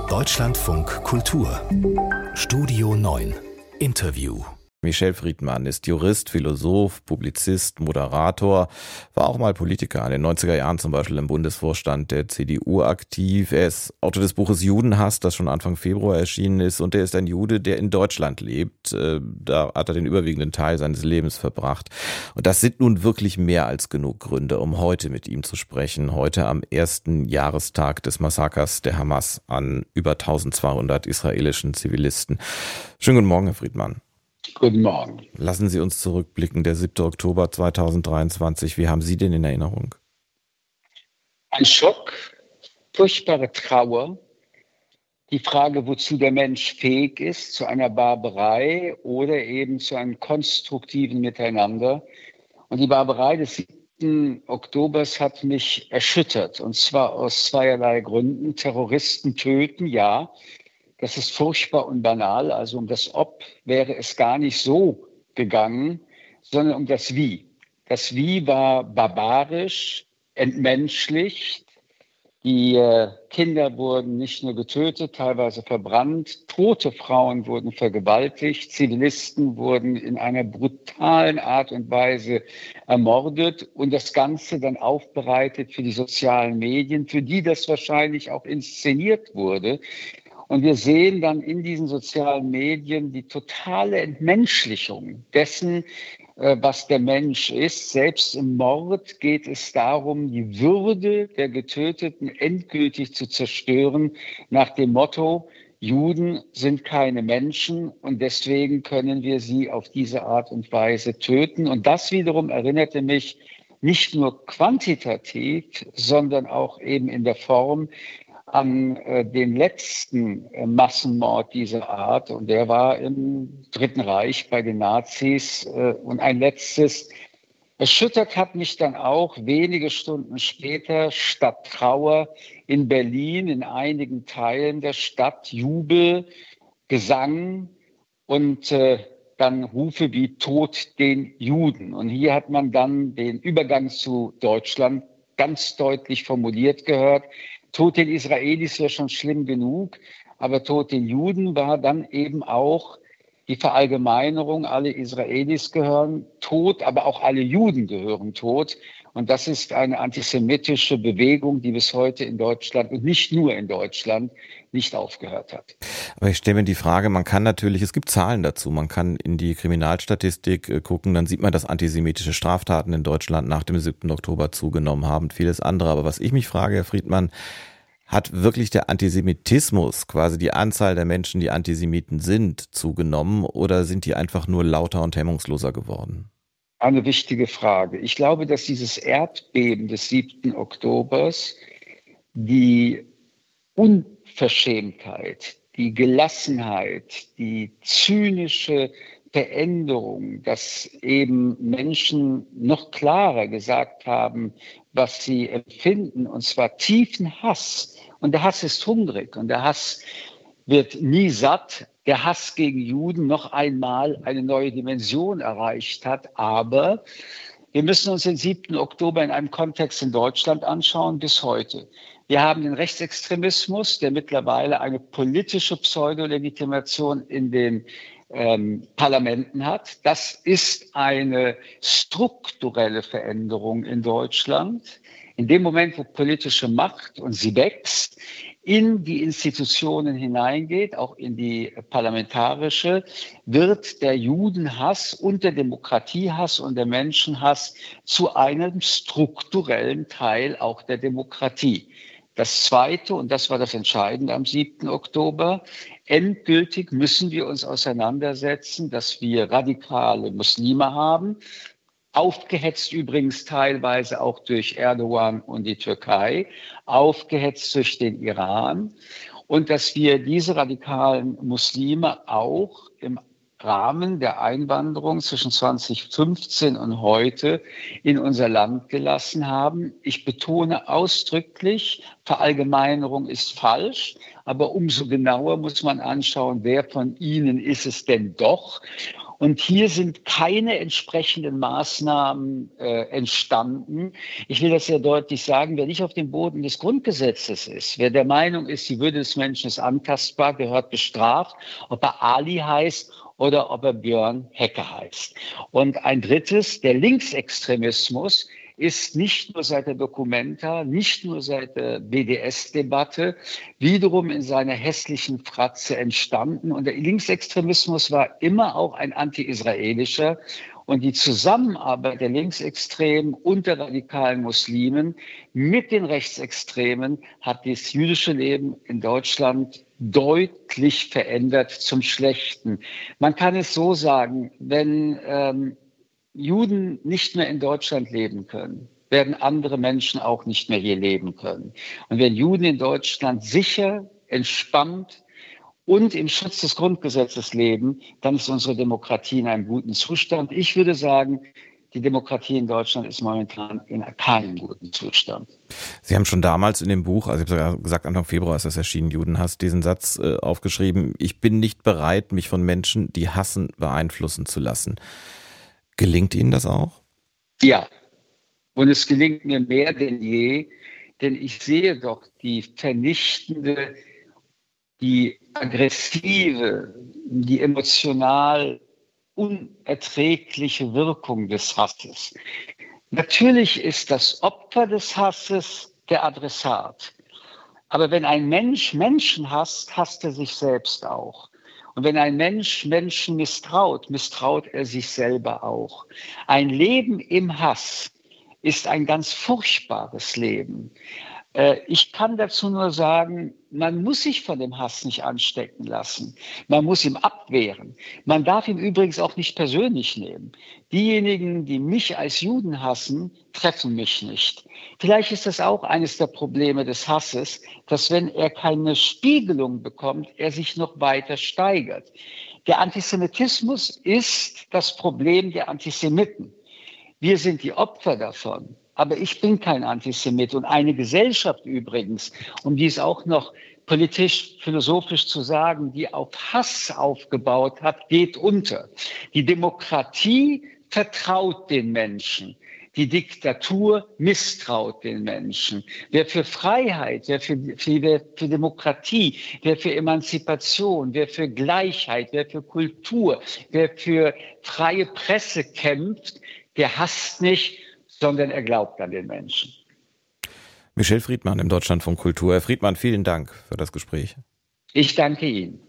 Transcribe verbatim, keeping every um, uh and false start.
Deutschlandfunk Kultur Studio neun Interview. Michel Friedmann ist Jurist, Philosoph, Publizist, Moderator, war auch mal Politiker, in den neunziger Jahren zum Beispiel im Bundesvorstand der C D U aktiv. Er ist Autor des Buches Judenhass, das schon Anfang Februar erschienen ist, und er ist ein Jude, der in Deutschland lebt. Da hat er den überwiegenden Teil seines Lebens verbracht. Und das sind nun wirklich mehr als genug Gründe, um heute mit ihm zu sprechen. Heute am ersten Jahrestag des Massakers der Hamas an über eintausendzweihundert israelischen Zivilisten. Schönen guten Morgen, Herr Friedmann. Guten Morgen. Lassen Sie uns zurückblicken, der siebte Oktober zweitausenddreiundzwanzig. Wie haben Sie den in Erinnerung? Ein Schock, furchtbare Trauer, die Frage, wozu der Mensch fähig ist, zu einer Barbarei oder eben zu einem konstruktiven Miteinander. Und die Barbarei des siebten Oktobers hat mich erschüttert, und zwar aus zweierlei Gründen. Terroristen töten, ja. Das ist furchtbar und banal. Also um das Ob wäre es gar nicht so gegangen, sondern um das Wie. Das Wie war barbarisch, entmenschlicht. Die äh, Kinder wurden nicht nur getötet, teilweise verbrannt. Tote Frauen wurden vergewaltigt. Zivilisten wurden in einer brutalen Art und Weise ermordet. Und das Ganze dann aufbereitet für die sozialen Medien, für die das wahrscheinlich auch inszeniert wurde. Und wir sehen dann in diesen sozialen Medien die totale Entmenschlichung dessen, was der Mensch ist. Selbst im Mord geht es darum, die Würde der Getöteten endgültig zu zerstören, nach dem Motto: Juden sind keine Menschen und deswegen können wir sie auf diese Art und Weise töten. Und das wiederum erinnerte mich nicht nur quantitativ, sondern auch eben in der Form an äh, den letzten äh, Massenmord dieser Art. Und der war im Dritten Reich bei den Nazis. Äh, und ein letztes. Erschüttert hat mich dann auch wenige Stunden später statt Trauer in Berlin, in einigen Teilen der Stadt, Jubel, Gesang und äh, dann Rufe wie Tod den Juden. Und hier hat man dann den Übergang zu Deutschland ganz deutlich formuliert gehört. Tod den Israelis wäre schon schlimm genug, aber Tod den Juden war dann eben auch die Verallgemeinerung, alle Israelis gehören tot, aber auch alle Juden gehören tot. Und das ist eine antisemitische Bewegung, die bis heute in Deutschland und nicht nur in Deutschland nicht aufgehört hat. Aber ich stelle mir die Frage, man kann natürlich, es gibt Zahlen dazu, man kann in die Kriminalstatistik gucken, dann sieht man, dass antisemitische Straftaten in Deutschland nach dem siebten Oktober zugenommen haben, vieles andere. Aber was ich mich frage, Herr Friedmann, hat wirklich der Antisemitismus, quasi die Anzahl der Menschen, die Antisemiten sind, zugenommen, oder sind die einfach nur lauter und hemmungsloser geworden? Eine wichtige Frage. Ich glaube, dass dieses Erdbeben des siebten Oktobers die Unverschämtheit, die Gelassenheit, die zynische Veränderung, dass eben Menschen noch klarer gesagt haben, was sie empfinden, und zwar tiefen Hass. Und der Hass ist hungrig und der Hass wird nie satt. Der Hass gegen Juden noch einmal eine neue Dimension erreicht hat. Aber wir müssen uns den siebten Oktober in einem Kontext in Deutschland anschauen bis heute. Wir haben den Rechtsextremismus, der mittlerweile eine politische Pseudolegitimation in den ähm, Parlamenten hat. Das ist eine strukturelle Veränderung in Deutschland. In dem Moment, wo politische Macht, und sie wächst, in die Institutionen hineingeht, auch in die parlamentarische, wird der Judenhass und der Demokratiehass und der Menschenhass zu einem strukturellen Teil auch der Demokratie. Das Zweite, und das war das Entscheidende am siebten Oktober, endgültig müssen wir uns auseinandersetzen, dass wir radikale Muslime haben, aufgehetzt übrigens teilweise auch durch Erdogan und die Türkei, aufgehetzt durch den Iran, und dass wir diese radikalen Muslime auch im Rahmen der Einwanderung zwischen zweitausendfünfzehn und heute in unser Land gelassen haben. Ich betone ausdrücklich, Verallgemeinerung ist falsch, aber umso genauer muss man anschauen, wer von ihnen ist es denn doch. Und hier sind keine entsprechenden Maßnahmen äh, entstanden. Ich will das sehr deutlich sagen, wer nicht auf dem Boden des Grundgesetzes ist, wer der Meinung ist, die Würde des Menschen ist antastbar, gehört bestraft, ob er Ali heißt oder ob er Björn Hecke heißt. Und ein drittes, der Linksextremismus ist nicht nur seit der Documenta, nicht nur seit der B D S-Debatte wiederum in seiner hässlichen Fratze entstanden. Und der Linksextremismus war immer auch ein anti-israelischer. Und die Zusammenarbeit der Linksextremen und der radikalen Muslimen mit den Rechtsextremen hat das jüdische Leben in Deutschland deutlich verändert zum Schlechten. Man kann es so sagen, wenn ähm, Juden nicht mehr in Deutschland leben können, werden andere Menschen auch nicht mehr hier leben können. Und wenn Juden in Deutschland sicher, entspannt und im Schutz des Grundgesetzes leben, dann ist unsere Demokratie in einem guten Zustand. Ich würde sagen, die Demokratie in Deutschland ist momentan in keinem guten Zustand. Sie haben schon damals in dem Buch, also ich habe ja gesagt, Anfang Februar ist das erschienen, Judenhass, diesen Satz äh, aufgeschrieben: Ich bin nicht bereit, mich von Menschen, die hassen, beeinflussen zu lassen. Gelingt Ihnen das auch? Ja, und es gelingt mir mehr denn je, denn ich sehe doch die vernichtende, die aggressive, die emotional unerträgliche Wirkung des Hasses. Natürlich ist das Opfer des Hasses der Adressat. Aber wenn ein Mensch Menschen hasst, hasst er sich selbst auch. Und wenn ein Mensch Menschen misstraut, misstraut er sich selber auch. Ein Leben im Hass ist ein ganz furchtbares Leben. Ich kann dazu nur sagen, man muss sich von dem Hass nicht anstecken lassen. Man muss ihn abwehren. Man darf ihn übrigens auch nicht persönlich nehmen. Diejenigen, die mich als Juden hassen, treffen mich nicht. Vielleicht ist das auch eines der Probleme des Hasses, dass wenn er keine Spiegelung bekommt, er sich noch weiter steigert. Der Antisemitismus ist das Problem der Antisemiten. Wir sind die Opfer davon. Aber ich bin kein Antisemit. Und eine Gesellschaft übrigens, um die es auch noch politisch, philosophisch zu sagen, die auf Hass aufgebaut hat, geht unter. Die Demokratie vertraut den Menschen. Die Diktatur misstraut den Menschen. Wer für Freiheit, wer für, für, wer für Demokratie, wer für Emanzipation, wer für Gleichheit, wer für Kultur, wer für freie Presse kämpft, der hasst nicht, sondern er glaubt an den Menschen. Michel Friedmann im Deutschlandfunk Kultur. Herr Friedmann, vielen Dank für das Gespräch. Ich danke Ihnen.